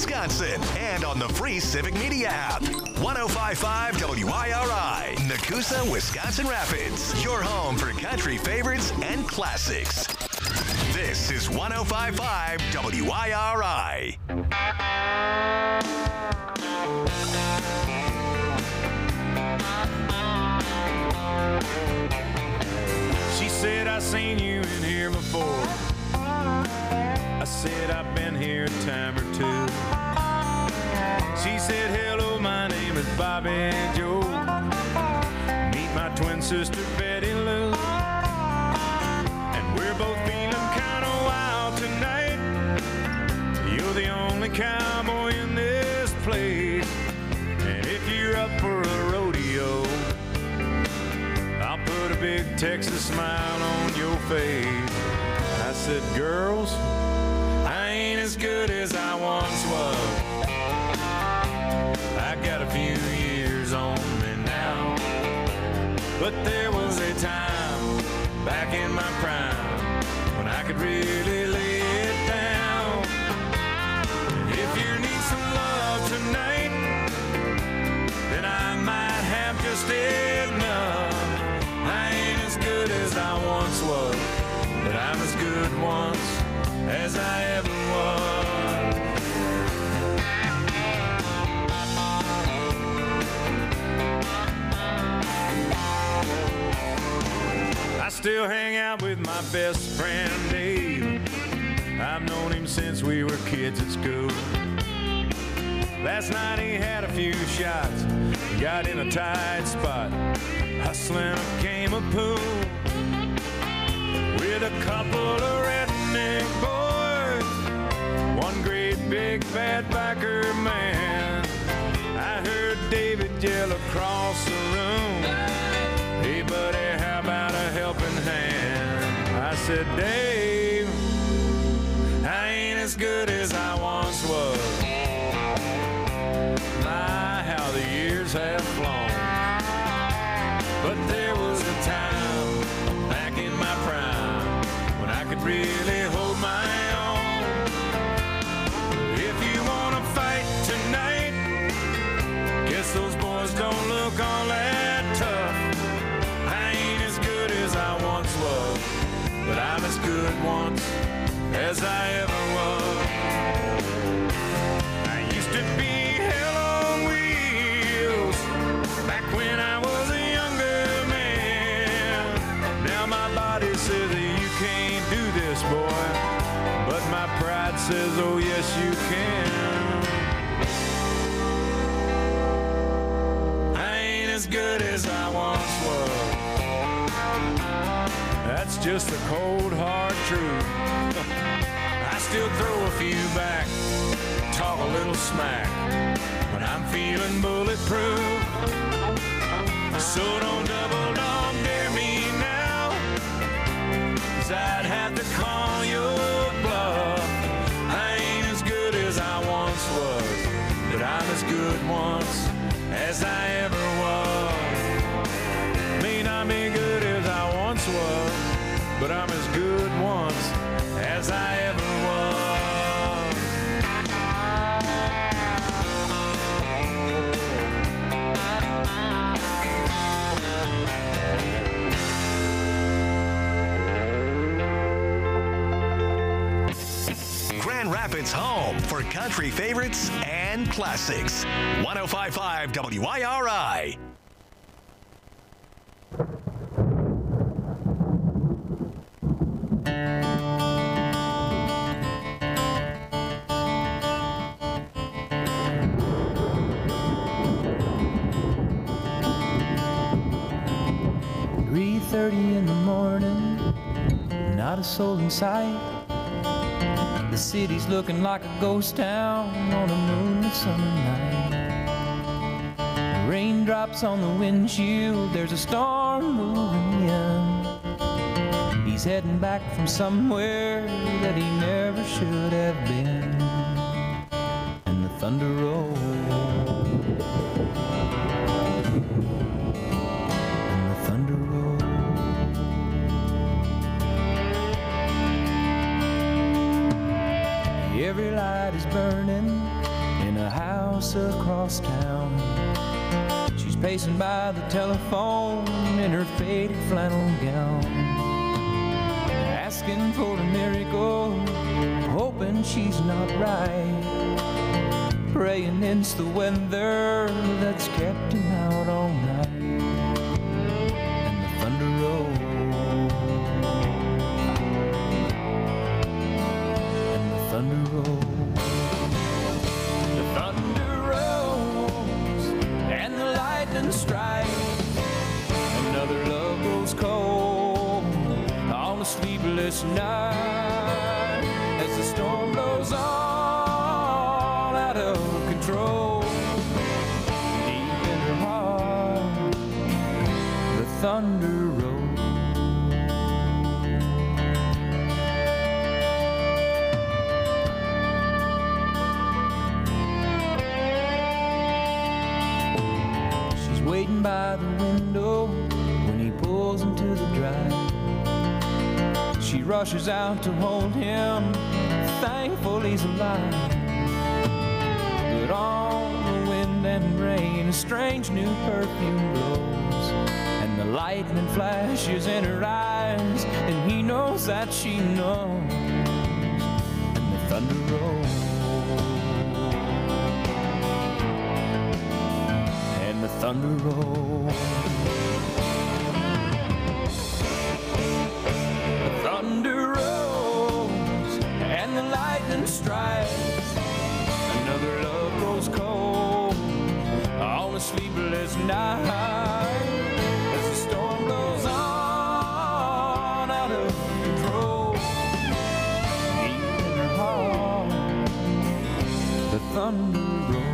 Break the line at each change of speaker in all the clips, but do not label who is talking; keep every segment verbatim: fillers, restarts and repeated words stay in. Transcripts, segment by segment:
Wisconsin, and on the free Civic Media app. one oh five point five W I R I, Nakusa, Wisconsin Rapids, your home for country favorites and classics. This is one oh five point five W I R I.
She said, I seen you in here before. I said, I've been here a time or two. She said, hello, my name is Bobby Joe. Meet my twin sister, Betty Lou. And we're both feeling kind of wild tonight. You're the only cowboy in this place. And if you're up for a rodeo, I'll put a big Texas smile on your face. I said, girls, I ain't as good as I once was. I got a few years on me now. But there was a time back in my prime when I could really lay it down. If you need some love tonight, then I might have just enough. I ain't as good as I once was, but I'm as good once as I ever was. I still hang out with my best friend Dave. I've known him since we were kids at school. Last night he had a few shots, got in a tight spot, hustling a game of pool with a couple of redneck boys, one great big fat biker man. I heard David yell across the room, hey buddy, how about a helping hand? I said, Dave, I ain't as good as I once was. My, how the years have flown. But there was a time back in my prime when I could really hold my own. If you want to fight tonight, guess those boys don't look all that tough. I ain't as good as I once was, but I'm as good once as I ever was. I used to be hell on wheels back when I was a younger man. Now my body says that you can't do this, boy, but my pride says, oh yes you can. I ain't as good as I once was. That's just the cold hard truth. I still throw a few back, talk a little smack when I'm feeling bulletproof. So don't double dog dare me now, 'cause I'd have to call your bluff. I ain't as good as I once was, but I'm as good once as I ever was. May not be good as I once was, but I'm as good once as I ever was.
Grand Rapids' home for country favorites and classics. one oh five point five W I R I.
three thirty in the morning, not a soul in sight. The city's looking like a ghost town on a moonlit summer night. Raindrops on the windshield, there's a storm moving in. He's heading back from somewhere that he never should have been. And the thunder rolls. Every light is burning, house across town. She's pacing by the telephone in her faded flannel gown, asking for a miracle, hoping she's not right, praying it's the weather that's kept him out all night. And the thunder rolls, and the thunder rolls, the thunder rolls, and the lightning strikes. Another love grows cold on a sleepless night as the storm blows on out of control. Deep in her heart, the thunder rolls. She's waiting by the window when he pulls into the drive. She rushes out to hold him, thankful he's alive. But on the wind and rain, a strange new perfume blows, and the lightning flashes in her eyes, and he knows that she knows. And the thunder rolls, and the thunder rolls. Thunder rolls and the lightning strikes. Another love grows cold on a sleepless night as the storm blows on out of control. Deep in her heart, the thunder rolls.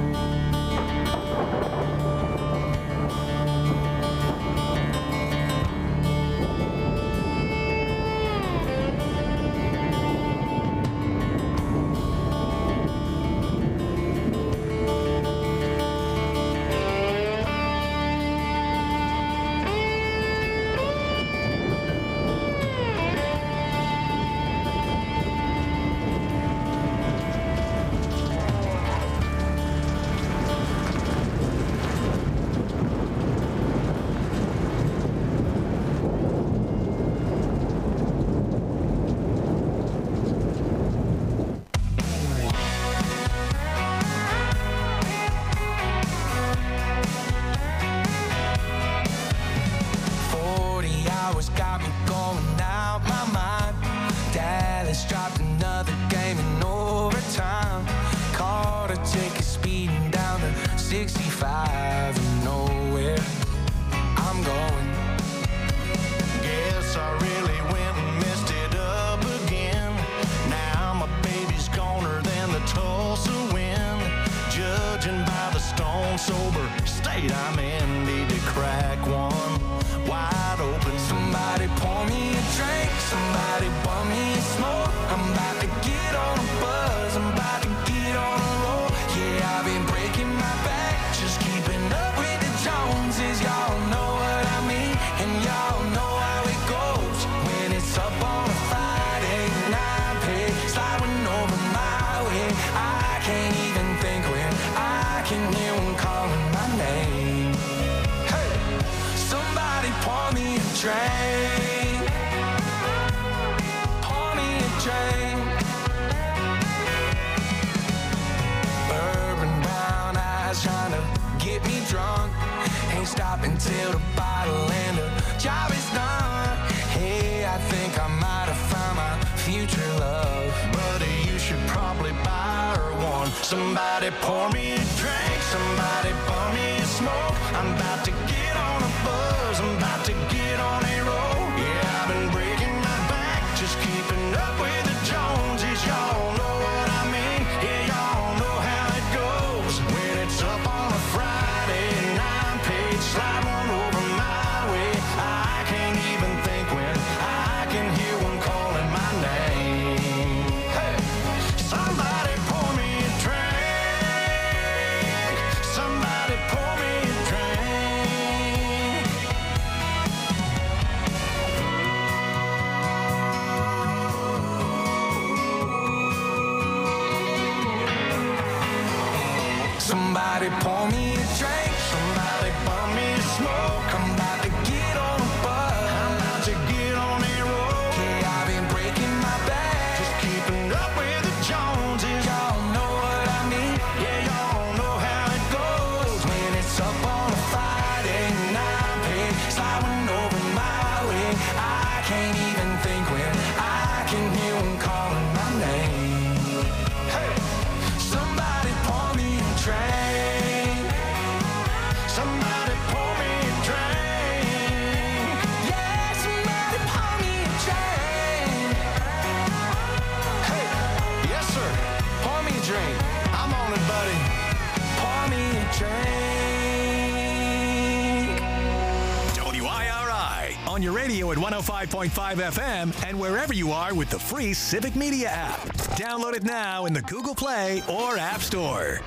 sixty-five and nowhere I'm going. Guess I really went and messed it up again. Now my baby's goner than the Tulsa wind. Judging by the stone sober state I'm in, need to crack one wide open. Somebody pour me a drink, somebody bum me a smoke. I'm about to get on a buzz, I'm about to get on a roll. Yeah, I've been breaking my back, just keeping up with the Joneses. Y'all know what I mean, and y'all know how it goes. When it's up on a Friday night, pay sliding over my way. I can't even think when I can hear one calling my name. Hey, somebody pour me a drink, pour me a drink. Bourbon brown eyes trying to get me drunk. Ain't stopping till the bottle and the job is done. Hey, I think I might have found my future love. Buddy, you should probably buy her one. Somebody pour me a drink, somebody pour me a smoke. I'm about to get on a buzz, I'm about to get on a roll. Yeah, I've been breaking my back, just keeping up with the Joneses. Y'all know what I mean, yeah, y'all know how it goes. When it's up on a Friday and I'm paid, slide on over my way. I can't even think when I can hear one calling my name. Hey, somebody pour me a drink, somebody Somebody pour me a drink, somebody bum me a smoke. I'm about to get on a bus, I'm about to get on a road. Yeah, I've been breaking my back, just keeping up with the Joneses. Y'all know what I mean, yeah, y'all know how it goes. When it's up on a Friday night, pig sliding over my way, I can't even think when I can hear them calling my name. Hey, somebody pour me a drink, somebody pour me a drink. Yeah, somebody pour me a drink. Hey, yes sir, pour me a drink. I'm on it, buddy. Pour me a drink.
W I R I on your radio at one oh five point five F M and wherever you are with the free Civic Media app. Download it now in the Google Play or App Store.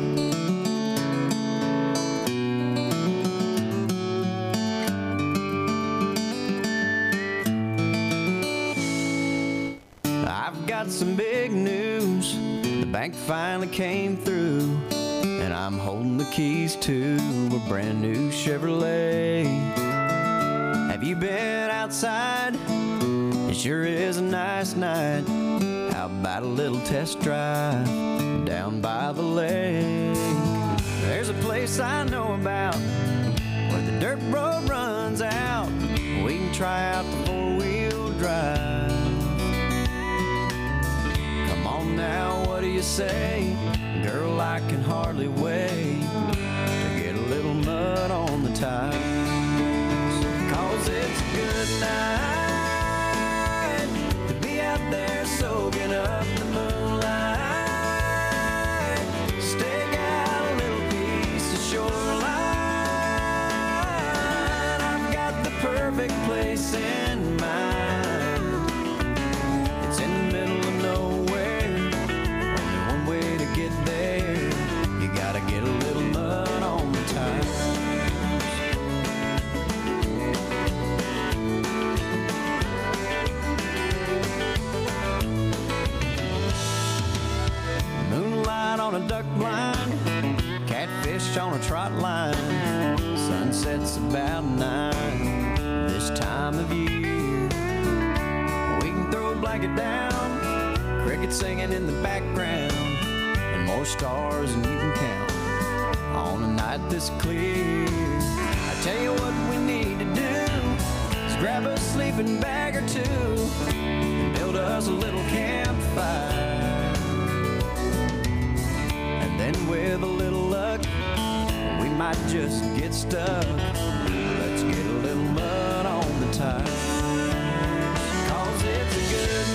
I've got some big news. The bank finally came through, and I'm holding the keys to a brand new Chevrolet. Have you been outside? It sure is a nice night. How about a little test drive down by the lake? There's a place I know about where the dirt road runs out. We can try out the four-wheel drive. Come on now, what do you say? Girl, I can hardly wait to get a little mud on the tires. Cause it's a good night to be out there soaking up the moonlight. Stake out a little piece of shoreline. I've got the perfect place in mind. It's in the middle of nowhere, only one way to get there. You gotta get a little mud on the tires. Moonlight on a duck blind, catfish on a trot line. Sunset's about nine this time of year. We can throw a blanket down, crickets singing in the background, and more stars than you can count on a night this clear. I tell you what we need to do is grab a sleeping bag or two and build us a little campfire. And then with a little luck, we might just get stuck. Let's get a little mud on the tires. Cause it's a good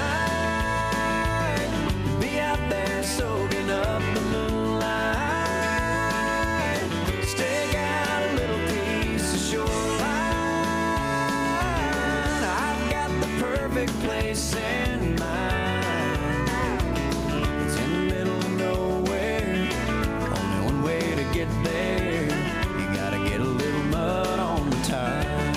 night to be out there soaking up the moonlight. Stake out a little piece of shoreline. I've got the perfect place in mind. It's in the middle of nowhere, only one way to get there. You gotta get a little mud on the tires.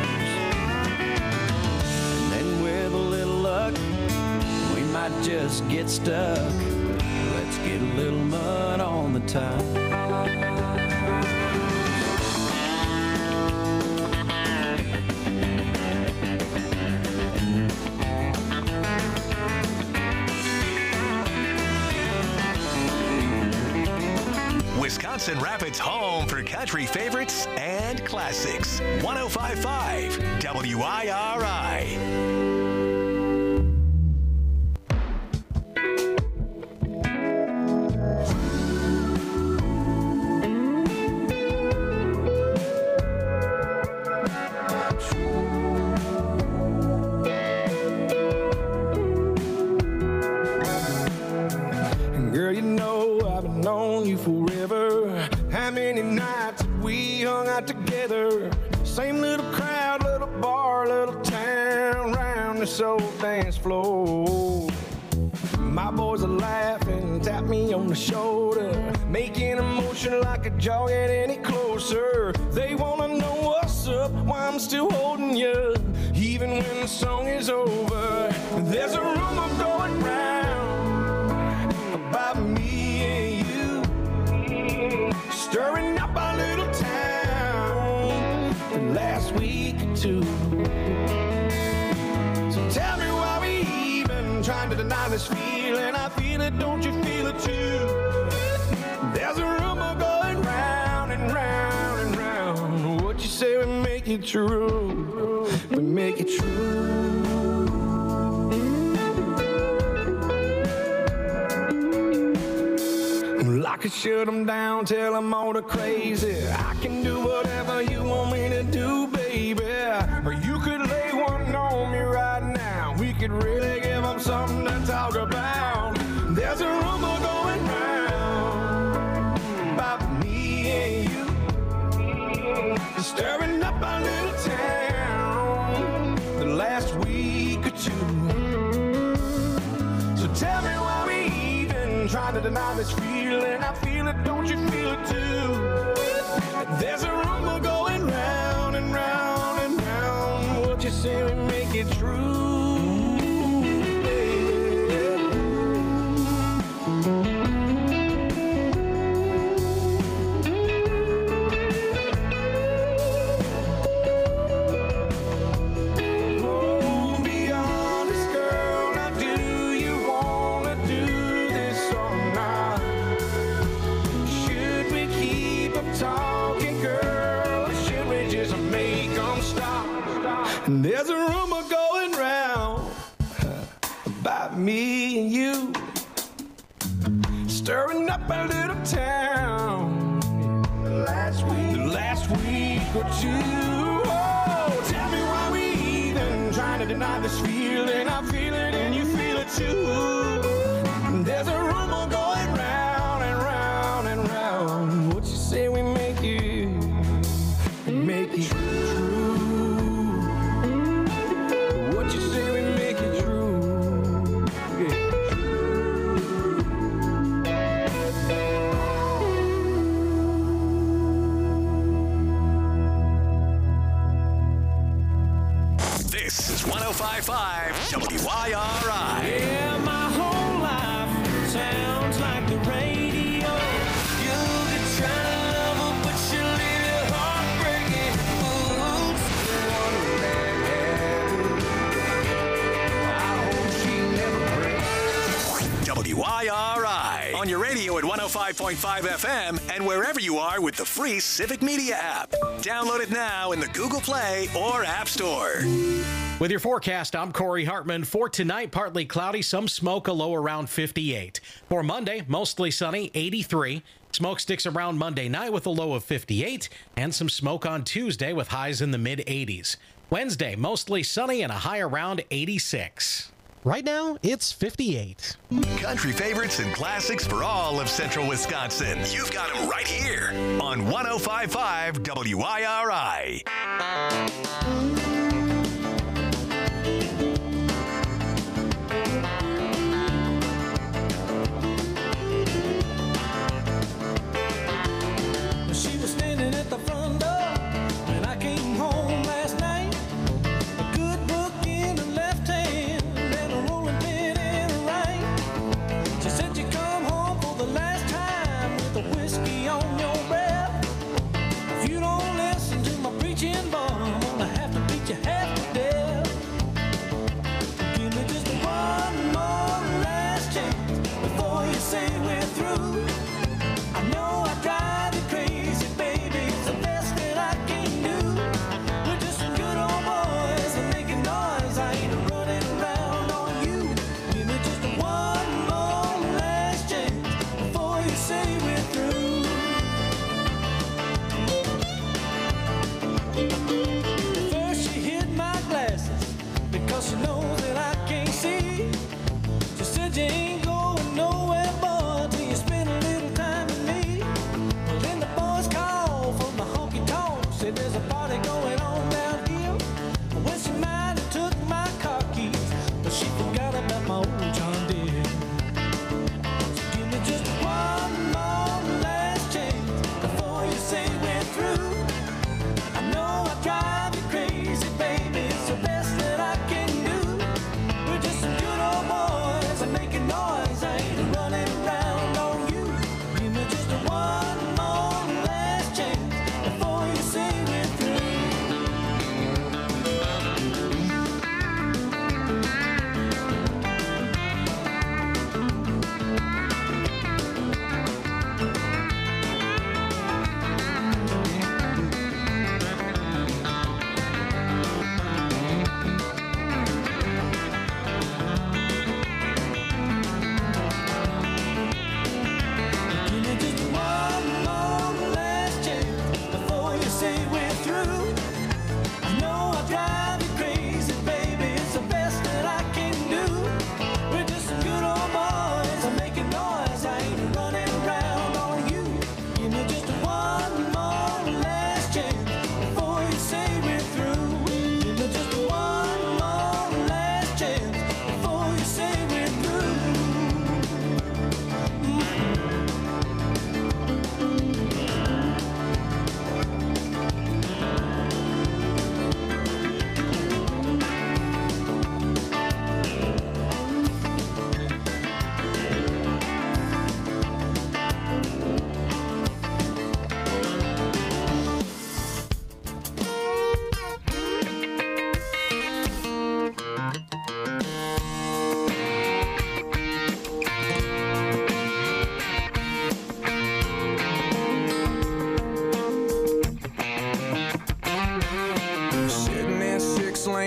And then with a little luck, we might just get stuck. Let's get a little mud on the tires.
Wisconsin Rapids' home for country favorites and classics. one oh five point five W I R I.
Girl, you know I've known you forever. How many nights have we hung out together? Same little crowd, little bar, little town, round this old dance floor. My boys are laughing, tap me on the shoulder, making a motion like a jaw get any closer. They wanna know what's up, why I'm still holding you, even when the song is over. There's a rumor going round about me and you. last week or two. So tell me why we even trying to deny this feeling. I feel it, don't you feel it too? There's a rumor going round and round and round. What you say we make it true? We make it true. I could shut them down, tell them all the crazy. I can do whatever you want me to do, baby. Or you could lay one on me right now. We could really give them something to talk about. There's a rumor going round about me and you, stirring up our little town the last week or two. So tell me why we even trying to deny this feeling. I feel it, don't you feel it too? There's a rumor going round and round and round. What you say we make it true? There's a rumor going round about me and you, stirring up a little town the last week, the last week or two. Oh, tell me why we even trying to deny this feeling. I feel it and you feel it too. There's a rumor going round and round and round. What you say we make it, make it true?
one oh five point five W I R I.
Yeah, my whole life sounds like the radio. You could try to love her, but you leave it heartbreaking. Oops.
W I R I on your radio at one oh five point five F M and wherever you are with the free Civic Media app. Download it now in the Google Play or App Store.
With your forecast, I'm Corey Hartman. For tonight, partly cloudy, some smoke, a low around fifty-eight. For Monday, mostly sunny, eighty-three. Smoke sticks around Monday night with a low of fifty-eight, and some smoke on Tuesday with highs in the mid eighties. Wednesday, mostly sunny and a high around eighty-six. Right now, it's fifty-eight.
Country favorites and classics for all of central Wisconsin. You've got them right here on one oh five point five W I R I.
She was standing at the front door when I came home last night. A good book in her left hand and a rolling pin in her right. She said you come home for the last time with a whiskey on your breath. If you don't listen to my preaching, boy, I'm gonna have to beat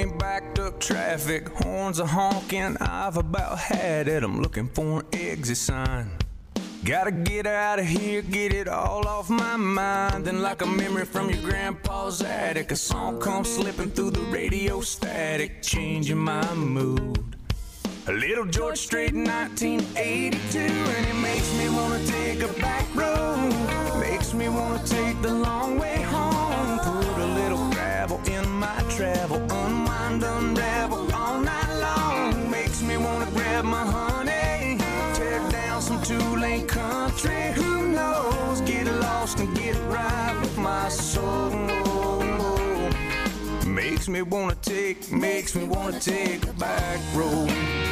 ain't backed up traffic, horns are honking, I've about had it. I'm looking for an exit sign. Gotta get out of here, get it all off my mind. Then like a memory from your grandpa's attic, a song comes slipping through the radio static, changing my mood. A little George Strait in nineteen eighty-two, and it makes me wanna take a back road. Makes me wanna take the long way home. Put a little gravel in my travel, unwind, unravel all night long. Makes me wanna grab my honey, tear down some two-lane country. Who knows? Get lost and get right with my soul. Makes me wanna take, makes me wanna take a back road.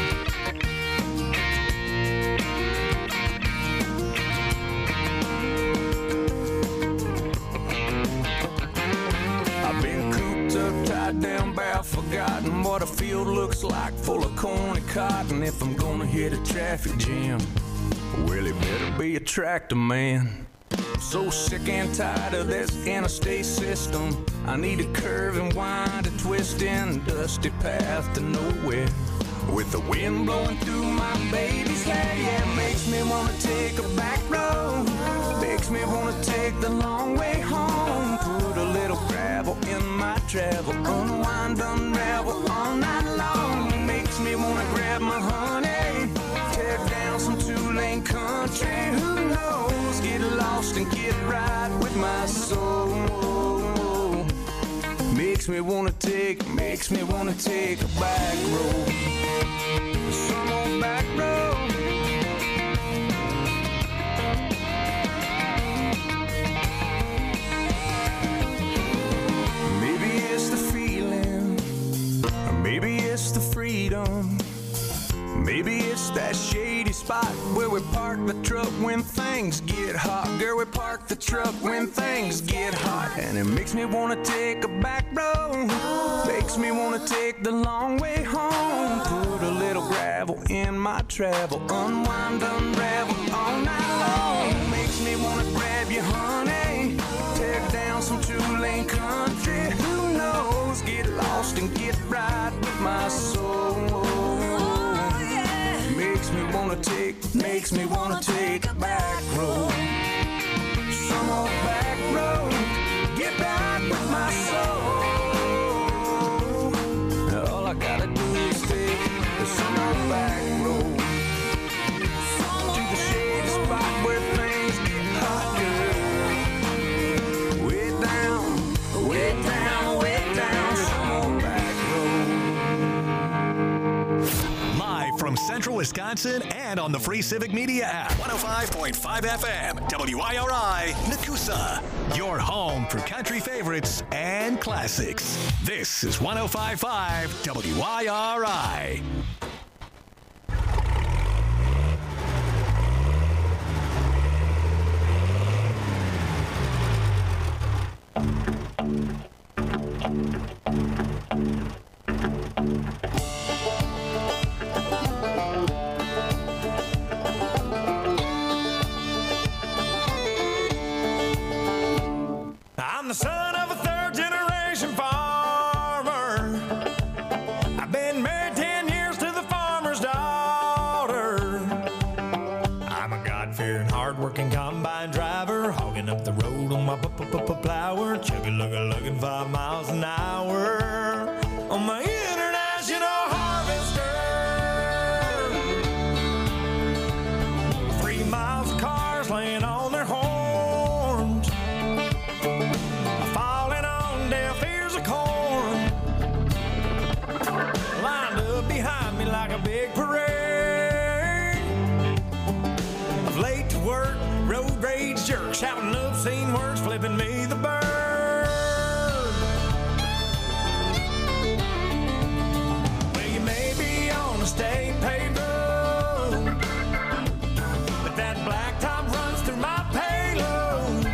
I've been cooped up, tied down, about forgotten what a field looks like, full of corn and cotton. If I'm gonna hit a traffic jam, well, it better be a tractor man. I'm so sick and tired of this interstate system. I need a curve and wind, a twisting, dusty path to nowhere. With the wind blowing through my baby's hair, yeah, it makes me wanna take a back road. Makes me wanna take the long way home. Put a little gravel in my travel, unwind, unravel all night long. Makes me wanna grab my honey, tear down some two-lane country. Who knows? Get lost and get right with my soul. Makes me wanna take, makes me wanna take a back road. Some old back road. Maybe it's the feeling, or maybe it's the freedom. Maybe it's that shady spot where we park the truck when things get hot. Girl, we park the truck when things get hot. And it makes me wanna take a back road. Makes me wanna take the long way home. Put a little gravel in my travel, unwind, unravel all night long. Makes me wanna grab you, honey, tear down some two-lane country. Who knows? Get lost and get right with my soul. Makes me wanna take, makes me wanna take a back road. Some old back road, get back with my soul. All I gotta do is take some old back road to the shady spot where things get hot, girl. Way down, way down, way down, some old back road.
Live from Central Wisconsin and on the free Civic Media app. one oh five point five F M, W I R I, Nakusa. Your home for country favorites and classics. This is one oh five point five W I R I.
I'm the son of a third-generation farmer. I've been married ten years to the farmer's daughter. I'm a God-fearing, hard-working combine driver, hogging up the road on my plower, chugga-lugga-lugging five miles an hour on my international harvester. Three miles of cars laying on their horns, falling on deaf ears of corn, lined up behind me like a big parade of late to work, road rage jerks, shouting obscene words, flipping me the bird. Well, you may be on a state paved road, but that blacktop runs through my payload.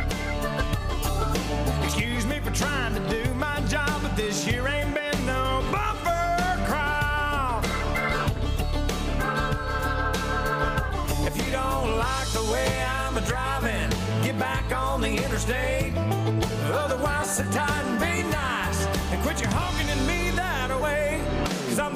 Excuse me for trying to do my job, but this year ain't been no bumper crop. If you don't like the way I'm a driving, get back on the interstate. Otherwise, sit tight and be nice, and quit your honking at me that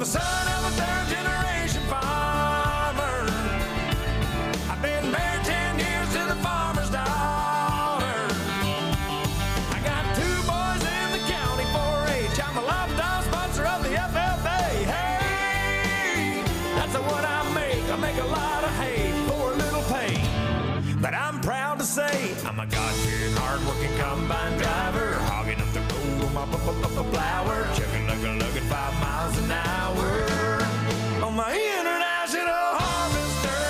the son of a third generation farmer. I've been married ten years to the farmer's daughter. I got two boys in the county four H. I'm a lifetime sponsor of the F F A. Hey, that's what I make. I make a lot of hay for a little pay. But I'm proud to say I'm a God-fearing, hard-working combine driver, hogging up the road on my flower, chugging, lugging, lugging five miles an hour on my international harvester.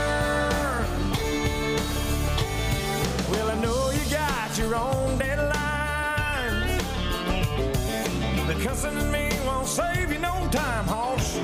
Well, I know you got your own deadline. The cussing in me won't save you no time, hoss.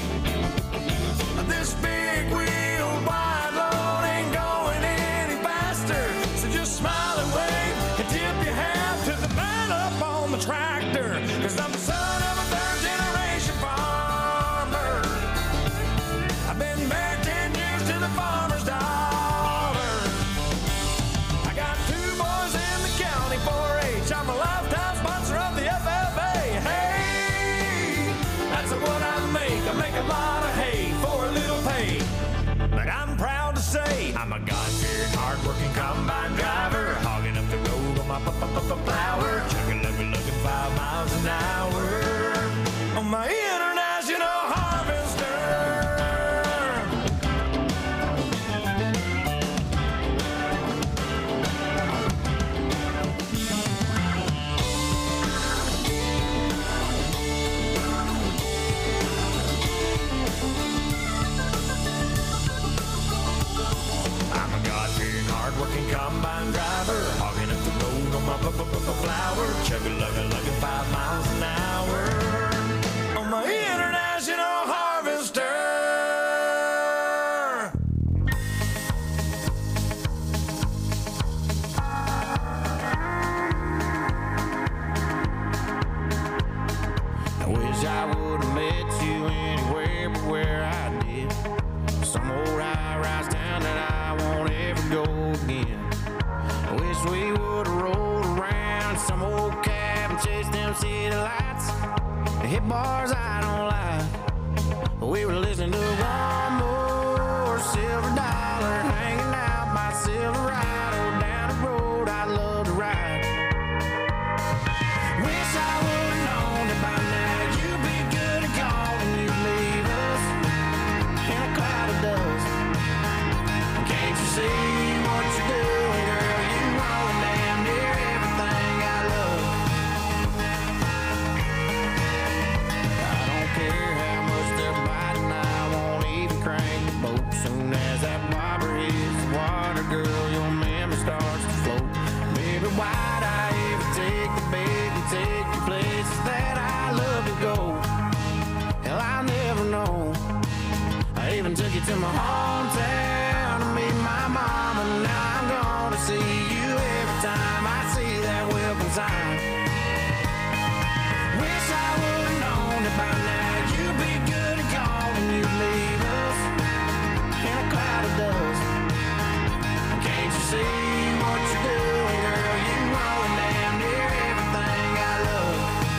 This big wheel wide load ain't going any faster, so just smile and wave and tip your hat to the man up on the tractor, 'cause I'm the son of a third generation farmer. I've been married ten years to the farmer's daughter. I got two boys in the county four H. I'm a lifetime sponsor of the F F A. Hey, that's what I make. I make a lot of hay for a little pay. But I'm proud to say I'm a God-fearing, hard-working combine driver, hogging up the road on my flower, chugging, lugging, lugging five miles an hour on my international harvester. I'm a God-fearing, hard-working combine driver, hogging up the road on my flower, chugging, lugging, lugging five miles an hour on my international harvester. I wish I would have met you anywhere but where I did. Some old high-rise town that I won't ever go again. I wish we would have rolled around some old cab and chased them city lights and hit bars I don't like. We were listening to one more silver dollar, hanging out by Silverado down the road I love to ride. Wish I would have known that by now you'd be good and gone and you'd leave us in a cloud of dust. Can't you see what you're doing, girl? You own damn near everything I love. I don't care how much they're biting, I won't even crank the boat. Soon as that bobber hits the water, girl, your memory starts to float. Baby, why'd I ever take the bait and take you places that I love to go? Hell, I'll never know. I even took you to my hometown to meet my mom, and now I'm gonna see you every time I see that welcome sign. Wish I would've known that by now you'd be good and gone and you'd leave us in a cloud of dust. Can't you see what you're doing, girl? You own damn near everything I love.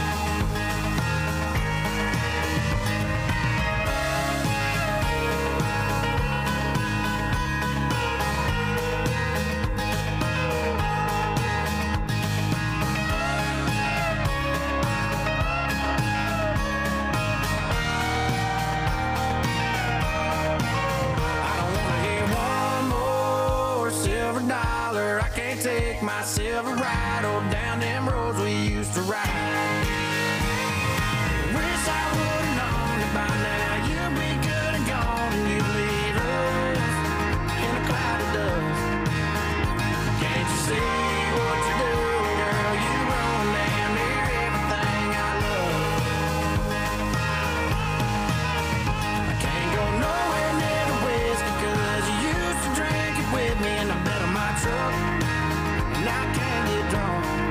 Take my Silverado down them roads we used to ride. Wish I would've known that by now you'd be good and gone and you'd leave us in a cloud of dust. Can't you see what you're doing, girl? You own damn near everything I love. I can't go nowhere near the whiskey 'cause you used to drink it with me in the bed of my truck. And I can't get drunk.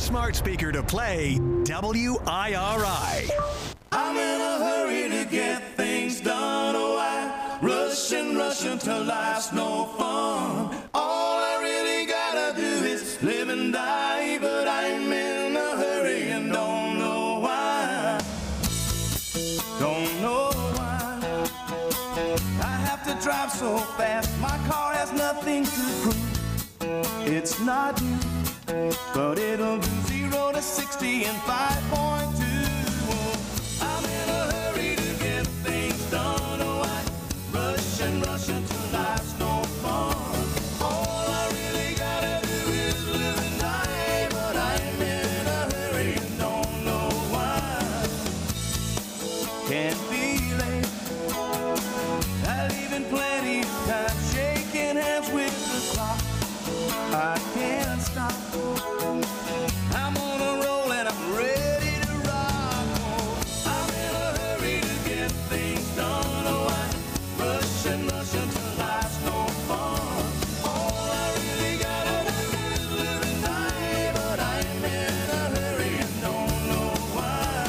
smart speaker to play W I R I.
I'm in a hurry to get things done. Oh, I rush and rush until life's no fun. All I really gotta do is live and die, but I'm in a hurry and don't know why. Don't know why. I have to drive so fast, my car has nothing to prove. It's not new, but it'll do zero to sixty in five point two. I'm in a hurry to get things done. Oh, I rush and rush until life's no fun. All I really gotta do is live and die, but I'm in a hurry and don't know why. Can't be late. I leave in plenty of time, shaking hands with the clock. I can't stop. I'm on a roll and I'm ready to rock. Oh, I'm in a hurry to get things done. Oh, I rush and rush until life's no fun. All I really gotta do is live and die, but I'm in a hurry and don't know why.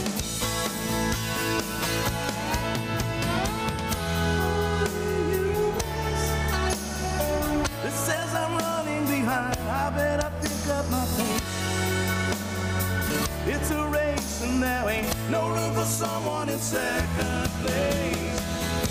It says I'm running behind, I better pick up my pace. It's a race and there ain't no room for someone in second place.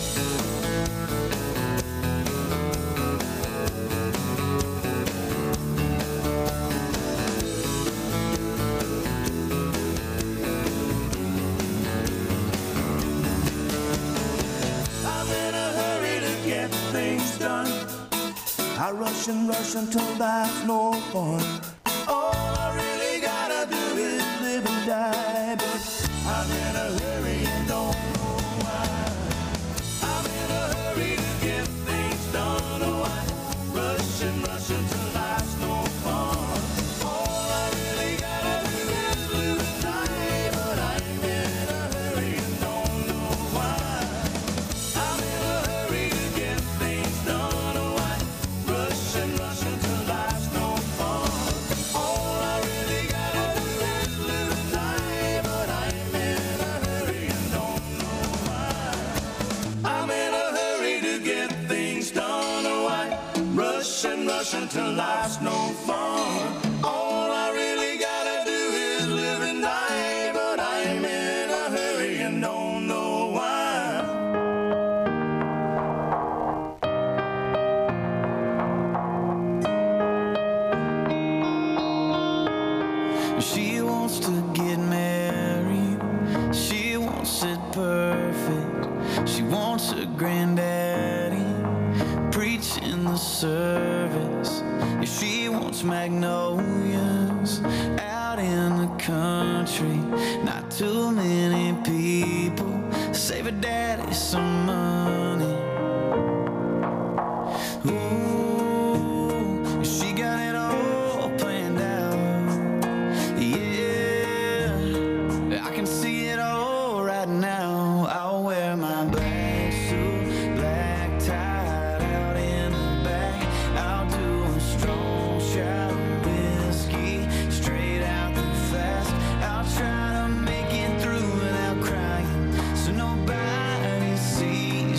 I'm in a hurry to get things done. I rush and rush until life's no fun. All I really gotta do is live and die, but I'm in a hurry and don't know why. I'm in a hurry to get things done. Oh, I rush and rush until life's no fun. All I really gotta do is live and die, but I'm in a hurry and don't know why. I'm in a hurry to get things done. Oh, I rush and rush until life's no fun. All I really gotta do is live and die, but I'm in a hurry and don't know why. I'm in a hurry to get things done. Oh, I rush and rush until life's no fun. All I really gotta do is live and die, but I'm in a hurry and don't know why.
She wants to get married. She wants it perfect. She wants her granddaddy preaching the service. Yeah, she wants magnolias out in the country. Not too many people. Save her daddy some money. Ooh, she got it all planned out. Yeah, I can see it all right now. I'll wear my black suit, black tie out in the back. I'll do a strong shot of whiskey straight out the fast. I'll try to make it through without crying, so nobody sees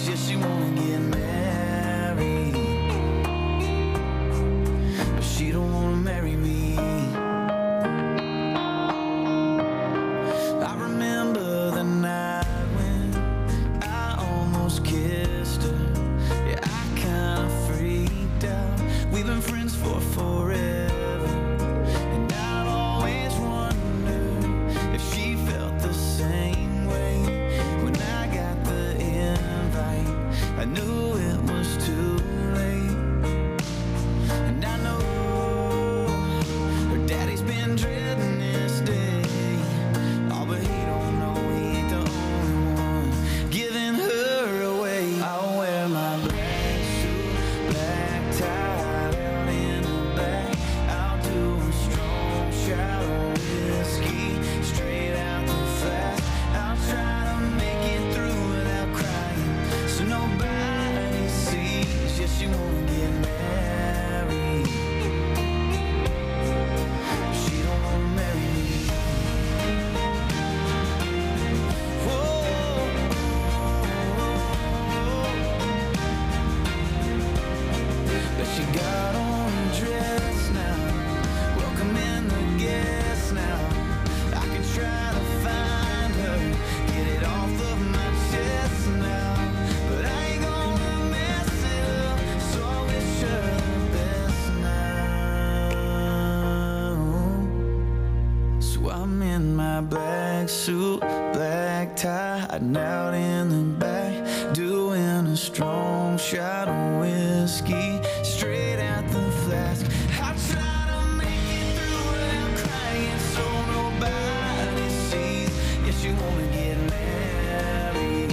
black suit, black tie, hiding out in the back, doing a strong shot of whiskey, straight out the flask. I try to make it through without crying so nobody sees. Yes, you wanna get married.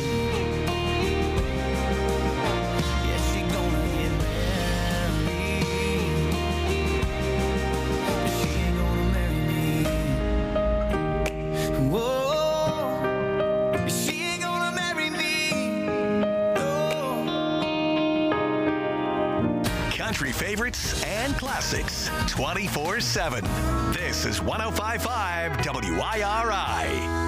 Yes, she gonna get married. But she ain't gonna marry me. Whoa, she ain't gonna marry me. No.
Country favorites and classics twenty-four seven. This is one oh five point five W I R I.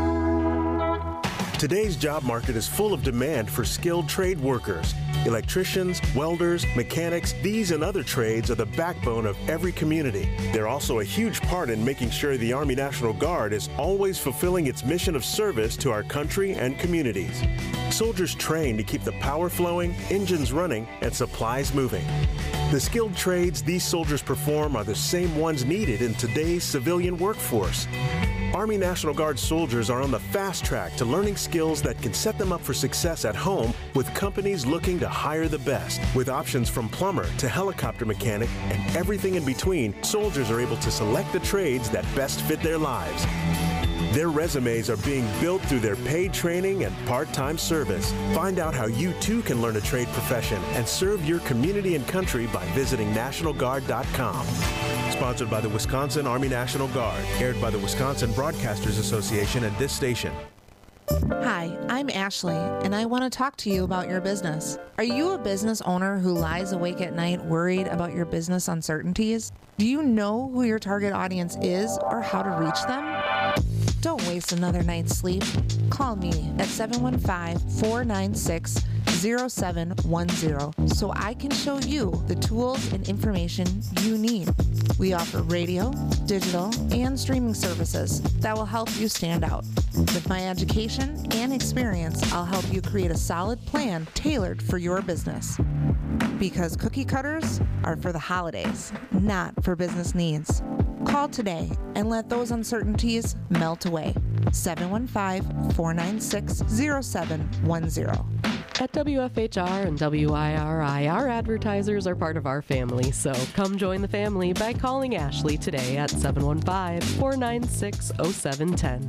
Today's job market is full of demand for skilled trade workers. Electricians, welders, mechanics, these and other trades are the backbone of every community. They're also a huge part in making sure the Army National Guard is always fulfilling its mission of service to our country and communities. Soldiers train to keep the power flowing, engines running, and supplies moving. The skilled trades these soldiers perform are the same ones needed in today's civilian workforce. Army National Guard soldiers are on the fast track to learning skills that can set them up for success at home with companies looking to hire the best. With options from plumber to helicopter mechanic and everything in between, soldiers are able to select the trades that best fit their lives. Their resumes are being built through their paid training and part-time service. Find out how you too can learn a trade profession and serve your community and country by visiting National Guard dot com. Sponsored by the Wisconsin Army National Guard. Aired by the Wisconsin Broadcasters Association and this station.
Hi, I'm Ashley, and I want to talk to you about your business. Are you a business owner who lies awake at night worried about your business uncertainties? Do you know who your target audience is or how to reach them? Don't waste another night's sleep. Call me at seven one five, four nine six, zero seven one zero so I can show you the tools and information you need. We offer radio, digital, and streaming services that will help you stand out. With my education and experience, I'll help you create a solid plan tailored for your business. Because cookie cutters are for the holidays, not for business needs. Call today and let those uncertainties melt away. seven one five, four nine six, zero seven one zero.
At W F H R and W I R I, our advertisers are part of our family, so come join the family by calling Ashley today at seven one five, four nine six, zero seven one zero.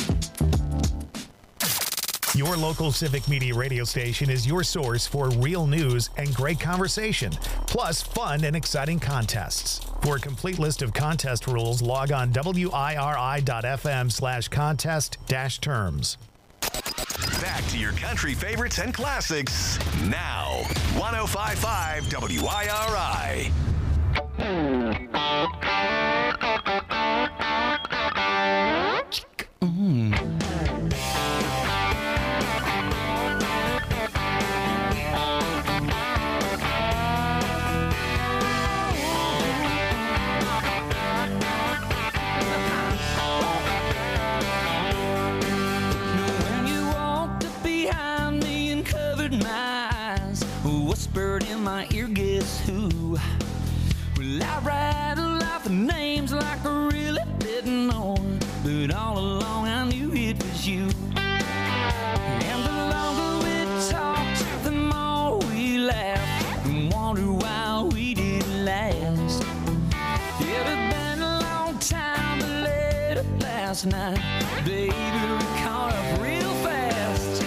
Your local Civic Media radio station is your source for real news and great conversation, plus fun and exciting contests. For a complete list of contest rules, log on W I R I dot F M slash contest dash terms.
Back to your country favorites and classics now. one oh five point five W I R I.
Mm.
Whispered in my ear, guess who? Well, I rattled off the names like I really didn't know, but all along I knew it was you. And the longer we talked, the more we laughed and wondered why we didn't last. It had been a long time, but late last night, baby, we caught up real fast.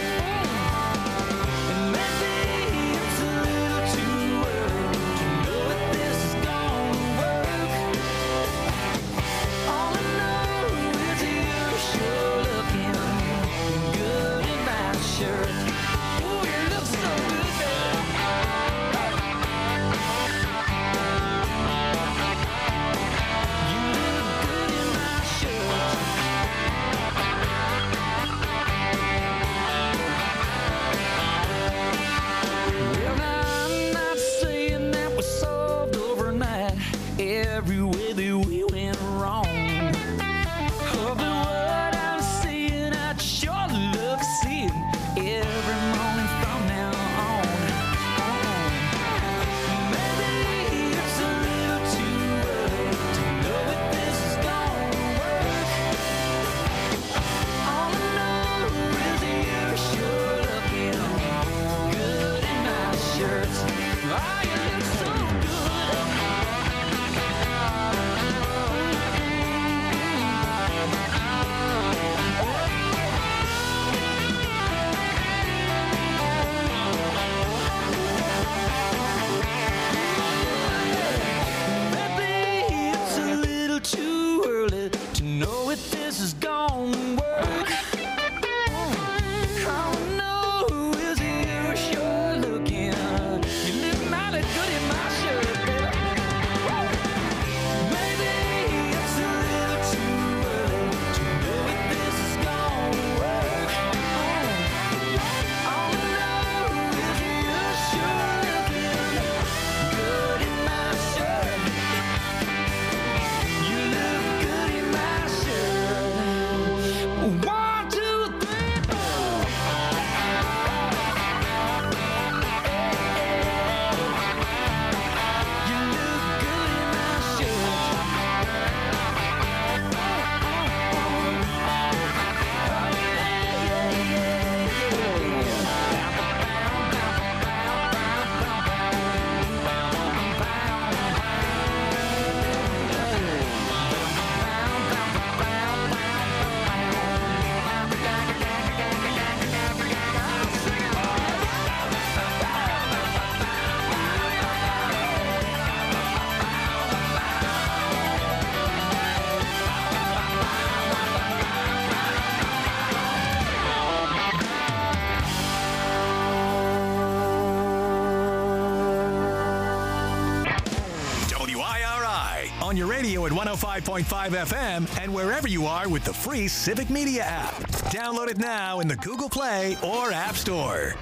on your radio at one oh five point five F M and wherever you are with the free Civic Media app. Download it now in the Google Play or App Store.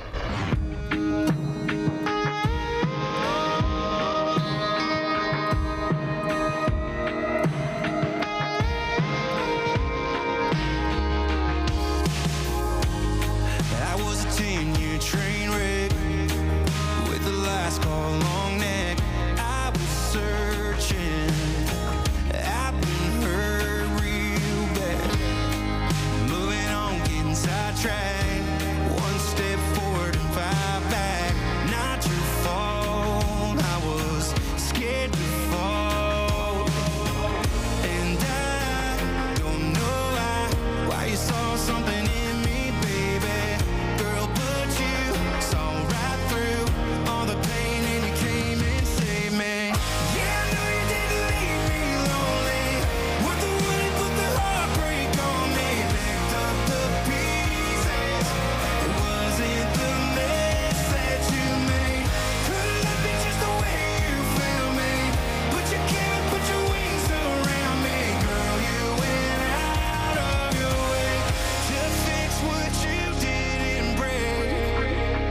I was a ten-year train wreck with the last call long neck. I was searching, I've been hurt real bad. Moving on, getting sidetracked. One step forward and five back. Not your fault, I was scared to fall. And I don't know why, why you saw something in me, baby. Girl, but you saw right through all the pain and you came and saved me. Yeah, I know you didn't leave me lonely. What the would put the heartbreak on me? Picked up the pieces. It wasn't the mess that you made. Could've left me just the way you found me. But you can't put your wings around me. Girl, you went out of your way to fix what you didn't break.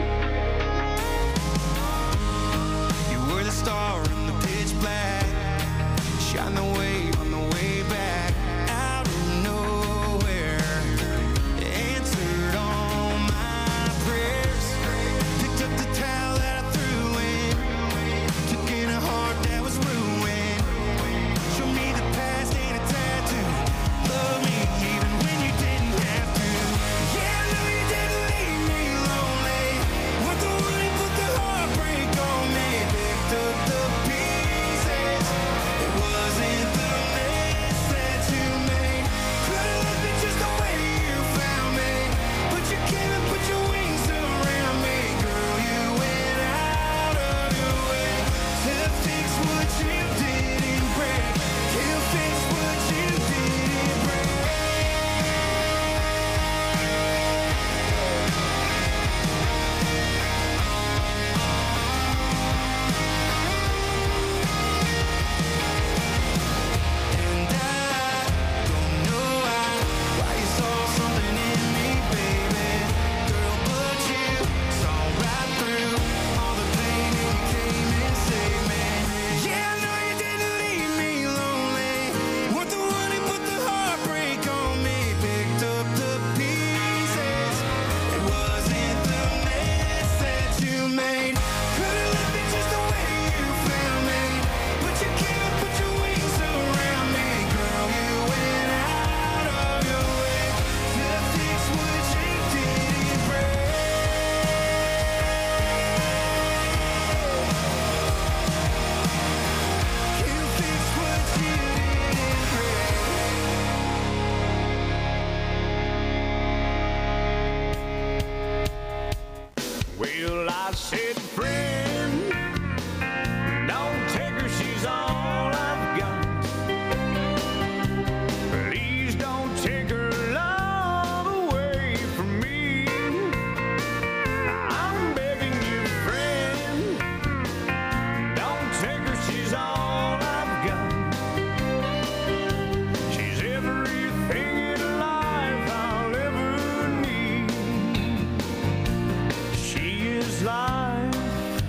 You were the star in the pitch black. Shine the way on the way back. Out of nowhere. Answered all my prayers. Picked up the towel that I threw in. Took in a heart that was ruined. Showed me the past ain't a tattoo. Love me even when you didn't have to. Yeah, I know you didn't leave me lonely. What the would put the heartbreak on me? Picked up the pieces. It wasn't the mess that you made. Could've left me just the way you found me. But you can't put your wings around me. Girl, you went out of your way to fix what you didn't break. To fix what you didn't break. And I don't know why, why you saw something in me, baby. Girl, but you saw right through all the pain and you came and saved me. Yeah, I know you didn't leave me lonely. What the one who put the heartbreak on me? Picked up the pieces. It wasn't the mess that you made. Could've left me just the way you found me. But you can't put your wings around me. Girl, you went out of your way to fix what you didn't break. You fix what you didn't break.
Well, I said, friend, don't take her, she's all I've got. Please don't take her love away from me. I'm begging you, friend, don't take her, she's all I've got. She's everything in life I'll ever need. She is life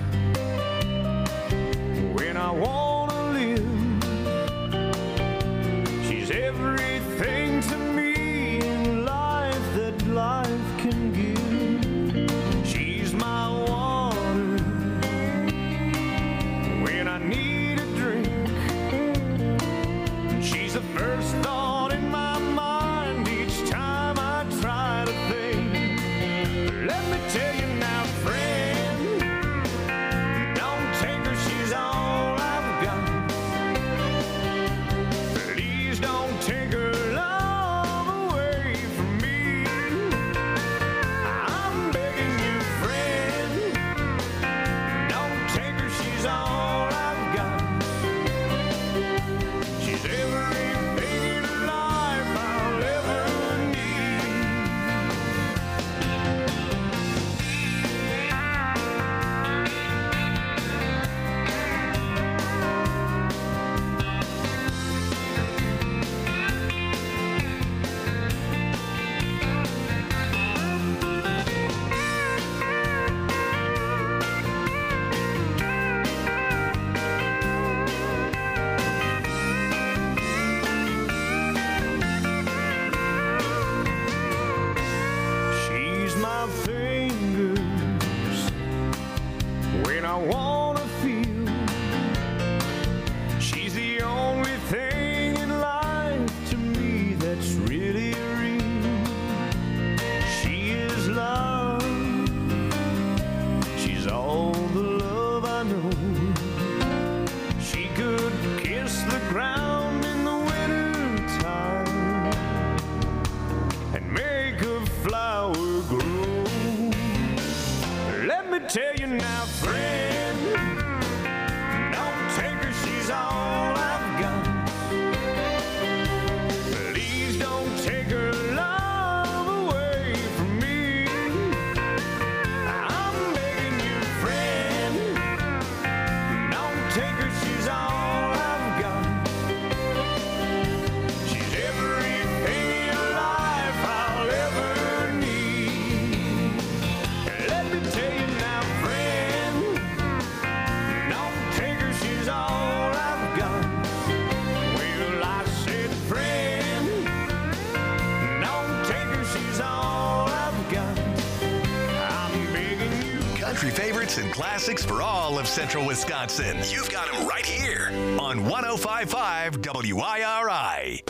flower grow. Let me tell you now, friend, don't take her, she's all I've got. Please don't take her love away from me. I'm begging you, friend, don't take her, she's all I've got. She's everything in life I'll ever need. Let me tell you now, friend, don't take her, she's all I've got. Well, I said, friend, don't take her, she's all I've got. I'm begging you.
Country favorites and classics for all of Central Wisconsin. You've got them right here on one oh five point five W I R I.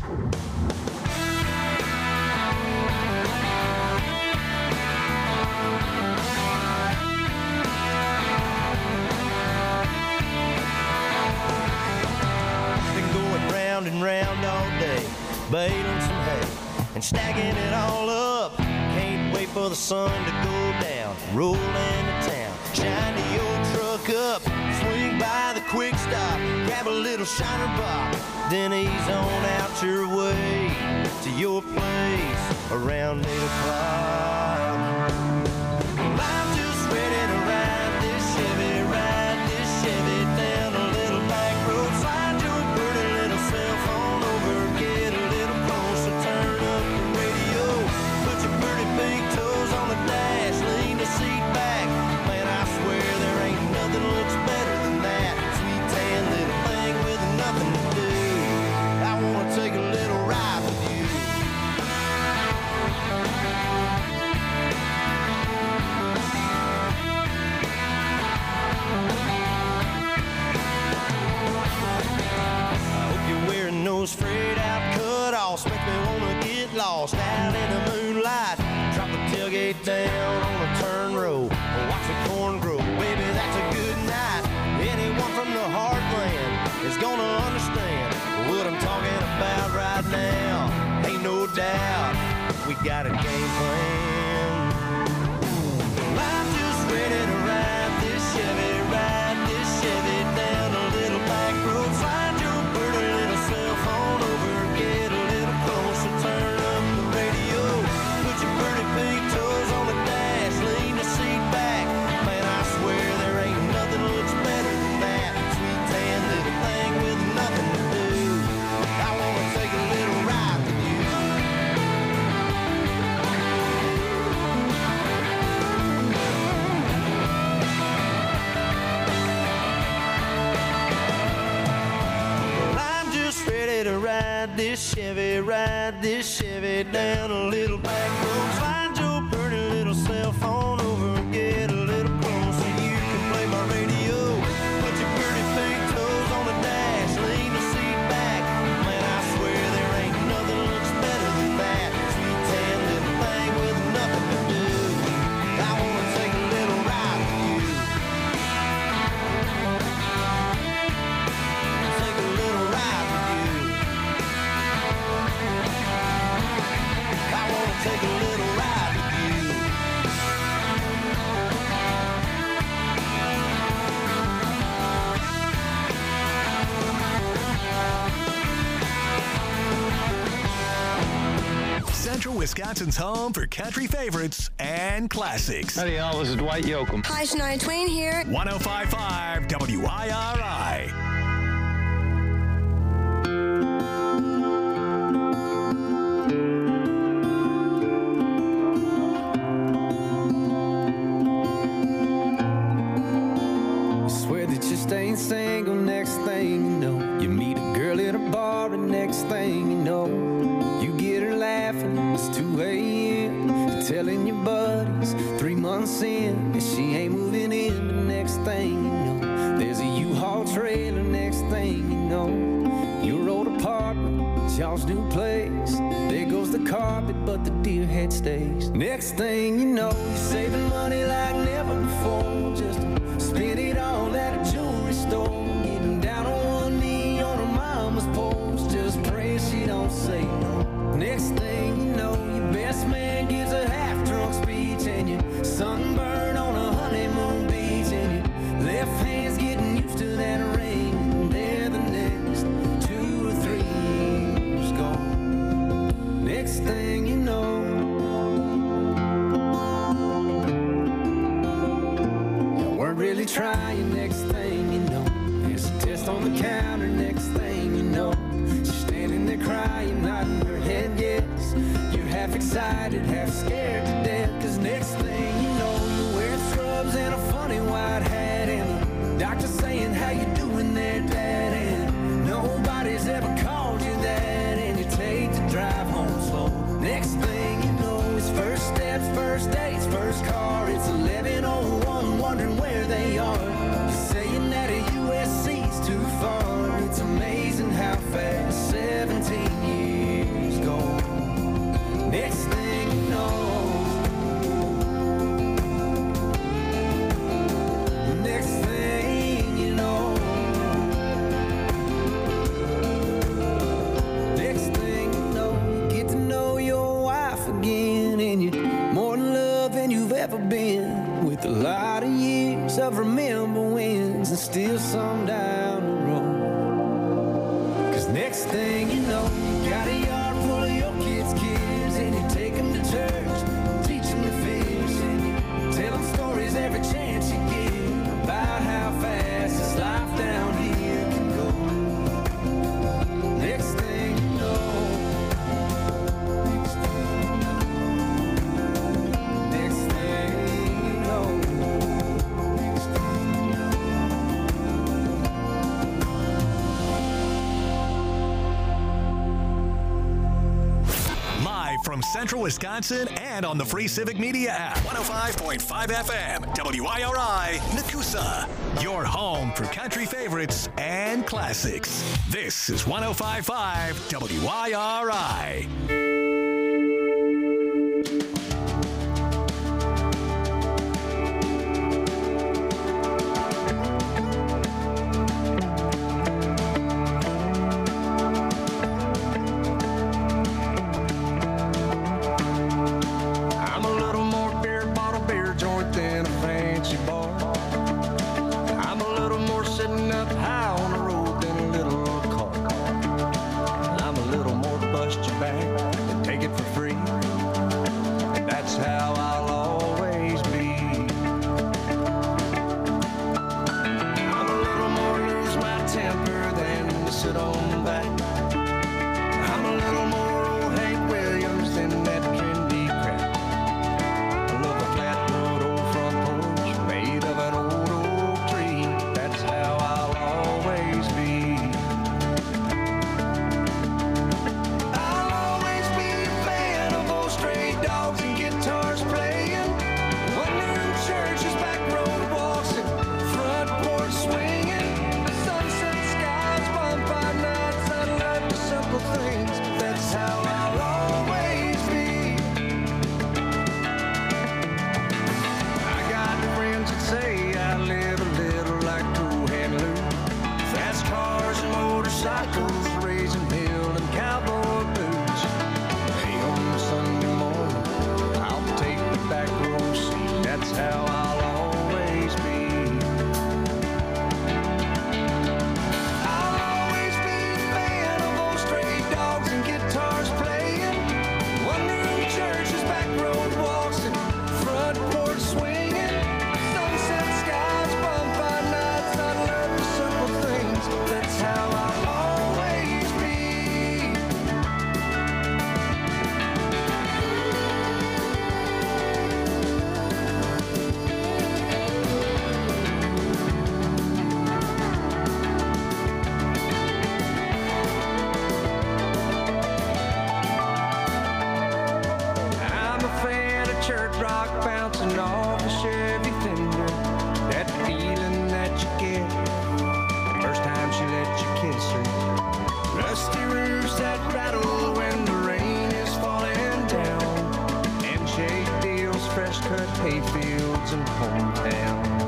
Been going round and round all day, baling some hay and stacking it all up. Can't wait for the sun to go down, roll into town, shine the old truck up, swing by the quick stop, grab a little shiner box, then ease on out your way to your place around eight o'clock. I'm just ready to ride this Chevy, ride this Chevy down a little back road, slide your pretty little cell phone over, get a little closer, turn up the radio, put your pretty big toes on the dash, lean the seat back. Man, I swear there ain't nothing looks better than that sweet tan little thing with nothing to do. I wanna take a little ride with you. Those frayed out cutoffs make me wanna get lost out in the moonlight. Drop the tailgate down on a turn row, watch the corn grow. Baby, that's a good night. Anyone from the heartland is gonna understand what I'm talking about right now. Ain't no doubt we got a game plan. I'm just ready to ride this Chevy, ride this Chevy down a little back road. Slide your pretty little cell phone over, get a little closer, turn up the radio, put your pretty big toes on the dash, lean the seat back. Man, I swear there ain't nothing looks better than that sweet tan little thing with nothing to do. I wanna take a little ride with you. I'm just ready to ride this Chevy, ride this Chevy down a little back road. Slide your pretty little cell phone over, get a little closer. You can play my radio, put your pretty big toes on the dash, lean the seat back. Man, I swear there ain't nothing looks better than that sweet tan little thing with nothing to do. I wanna take a little ride with you. Take a little ride with you. I wanna take a little ride with you.
Central Wisconsin's home for country favorites and classics.
Howdy, y'all. This is Dwight Yoakam.
Hi, Shania Twain here.
one oh five point five W I R I.
Swear that you staying single, next thing you know, you meet a girl at a bar, and next thing you know, you get her laughing, it's two a.m. You're telling your buddies three months in, and she ain't moving in, but next thing you know, there's a U-Haul trailer, next thing you know, your old apartment, it's y'all's new place. There goes the carpet, but the deer head stays. Next thing you know, you're saving money like never before, just spend it all at a jewelry store, getting down on one knee on her mama's porch, just praying she don't say no. Next thing you know, your best man gives
excited, half scared to death. Cause next thing you know, you're wearing scrubs and a funny white hat, and the doctor saying, how you doing there, Dad? And nobody's ever called you that, and you take the drive home slow. Next thing you know, it's first steps, first dates, first car. It's eleven oh one, wondering where they are. You're saying that a U S C's too far. It's amazing how fast seventeen years go. Next thing you know, next thing you know, next thing you know, you get to know your wife again, and you're more in love than you've ever been, with a lot of years of remember wins and still some down the road. Cause next thing you know, you got a yard full of your kids' kids, and you take them to church, teach them to fish, and you tell them stories every chance you get about how fast this life down here can go. Next thing you know, next thing you know, next thing you
Live from Central Wisconsin and on the free Civic Media app. one oh five point five F M, W I R I, Nakusa. Your home for country favorites and classics. This is one oh five point five W I R I.
I'm a little more beer bottle, beer joint than a fancy bar. I'm a little more sitting up high on the road than a little car. I'm a little more bust your back and take it for free. And that's how I'll always be. I'm a little more lose my temper than to sit on the back. I'm a little more old Hank Williams than that trendy crap. I love a flatwood old front porch made of an old oak tree. That's how I'll always be. I'll always be a fan of old stray dogs and guitars playing, wandering churches, back road walks, and front porch swinging. Sunset skies, bonfire nights, I love the simple things. That's how I'll always be. I got friends that say I live a little like Cool Hand Luke. Fast cars and motorcycles, raising hill and cowboy boots. Hey, on Sunday morning, I'll take the back row seat. That's how I'll always be. I'll always be a fan of old stray dogs and guitars playing, wandering churches, back road walks, and front porch swinging. Sunset skies, bonfire nights, I love the simple things. That's how I'll always be. I'm a fan of church rock bouncing off a Chevy Fender. That feeling that you get first time she let you kiss her. Rusty roofs that rattle when the rain is falling down. Handshake deals, fresh cut hay fields and hometown.